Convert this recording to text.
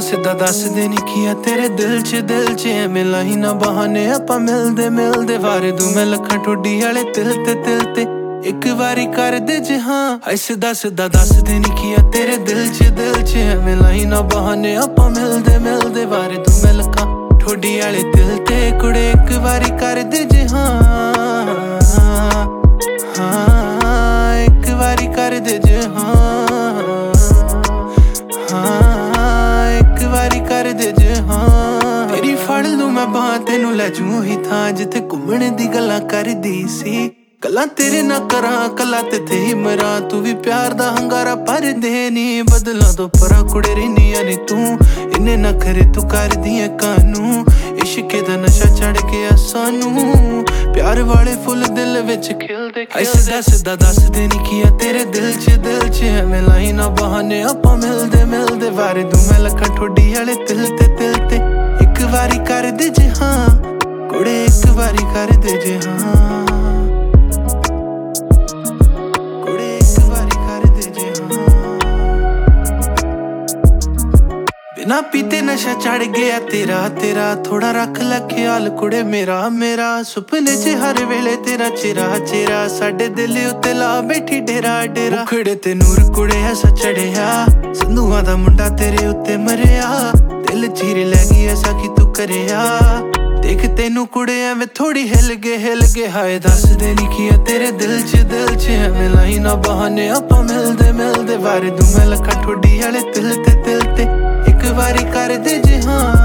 ਸਿੱਧਾ ਦੱਸ ਦੇ ਨੀ ਕੀ ਆ ਤੇਰੇ ਦਿਲ ਚ ਐਵੇਂ ਲਾਈ ਨਾ ਬਹਾਨੇ ਆਪਾਂ ਮਿਲਦੇ ਵਾਰੇ ਦੂ ਮੈਂ ਲੱਖਾਂ ਠੋਡੀ ਵਾਲੇ ਤਿਲ ਤੇ ਇੱਕ ਵਾਰੀ ਕਰ ਦੇ ਜੇ ਹਾਂ ਹਾਏ ਸਿੱਧਾ ਦੱਸ ਦੇ ਨੀ ਕੀ ਆ ਤੇਰੇ ਦਿਲ ਚ ਐਵੇਂ ਲਾਈ ਨਾ ਬਹਾਨੇ ਆਪਾਂ ਮਿਲਦੇ ਵਾਰੇ ਦੂ ਮੈਂ ਲੱਖਾਂ ਠੋਡੀ ਵਾਲੇ ਤਿਲ ਤੇ ਕੁੜੇ ਇੱਕ ਵਾਰੀ ਕਰ ਦੇ ਜੇ ਹਾਂ ਇੱਕ ਵਾਰੀ ਕਰ ਦੇ ਜੇ ਇੱਕ ਵਾਰੀ ਕਰ ਦੇ ਜੇ ਤੇਰੀ ਫੜ ਲੂੰ ਮੈਂ ਬਾਂਹ ਤੈਨੂੰ ਲੈ ਜੂ ਉਹੀ ਥਾਂ ਜਿੱਥੇ ਘੁੰਮਣ ਦੀ ਗੱਲਾਂ ਕਰਦੀ ਸੀ ਗੱਲਾਂ ਤੇਰੇ ਨਾ ਕਰਾਂ ਕੱਲਾ ਤੇ ਹੀ ਮਰਾਂ ਤੂੰ ਵੀ ਪਿਆਰ ਦਾ ਹੰਗਾਰਾ ਭਰਦੇ ਨੀ ਬਦਲਾਂ ਤੋਂ ਪਰਾਂ ਕੁੜੇ ਰਹਿੰਦੀਆਂ ਨੀ ਤੂੰ ਇੰਨੇ ਨਖਰੇ ਤੂੰ ਕਰਦੀ ਐ ਕਾਨੂੰ ਇਸ਼ਕੇ ਦਾ ਨਸ਼ਾ ਚੜ ਗਿਆ ਸਾਨੂੰ ਪਿਆਰ ਵਾਲੇ ਫੁੱਲ ਦਿਲ ਵਿੱਚ ਖਿਲਦੇ ਸਿੱਧਾ ਦੱਸ ਦੇ ਨੀ ਕੀ ਆ ਤੇਰੇ ਦਿਲ ਚ ਐਵੇਂ ਲਾਈ ਨਾ ਬਹਾਨੇ ਆਪਾਂ ਮਿਲਦੇ ਵਾਰੇ ਦੂ ਮੈਂ ਲੱਖਾਂ ਠੋਡੀ ਵਾਲੇ ਤਿਲ ਤੇ ਇੱਕ ਵਾਰੀ ਕਰ ਦੇ ਜੇ ਹਾਂ ਕੁੜੇ ਇੱਕ ਵਾਰੀ ਕਰ ਦੇ ਜੇ ਹਾਂ ਬਿਨਾ ਪੀਤੇ ਨਸ਼ਾ ਚੜ ਗਿਆ ਤੇਰਾ ਥੋੜਾ ਰੱਖ ਲੈ ਖਿਆਲ ਕੁੜੇ ਮੇਰਾ ਸੁਪਨੇ ਚ ਹਰ ਵੇਲੇ ਤੇਰਾ ਚਿਹਰਾ ਸਾਡੇ ਦਿਲ ਉੱਤੇ ਲਾ ਬੈਠੀ ਡੇਰਾ ਉਖੜੇ ਤੇ ਨੂਰ ਕੁੜੇ ਐਸਾ ਚੜਿਆ ਸੰਧੂਆਂ ਦਾ ਮੁੰਡਾ ਤੇਰੇ ਉੱਤੇ ਮਰਿਆ ਦਿਲ ਚੀਰ ਲੈ ਗਈ ਐਸਾ ਕਿ ਤੂੰ ਕਰਿਆ ਦੇਖ ਤੈਨੂੰ ਕੁੜੇ ਐਵੇਂ ਥੋੜੀ ਹਿਲ ਗਏ ਹਾਏ ਦੱਸ ਦੇ ਨੀ ਕੀ ਆ ਤੇਰੇ ਦਿਲ ਚ ਐਵੇਂ ਲਾਈ ਨਾ ਬਹਾਨੇ ਆਪਾਂ ਮਿਲਦੇ ਵਾਰੇ ਦੂ ਮੈਂ ਲੱਖਾਂ ਠੋਡੀ ਵਾਲੇ ਤਿਲ ਤੇ ਇੱਕ ਵਾਰੀ ਕਰ ਦੇ ਜੇ ਹਾਂ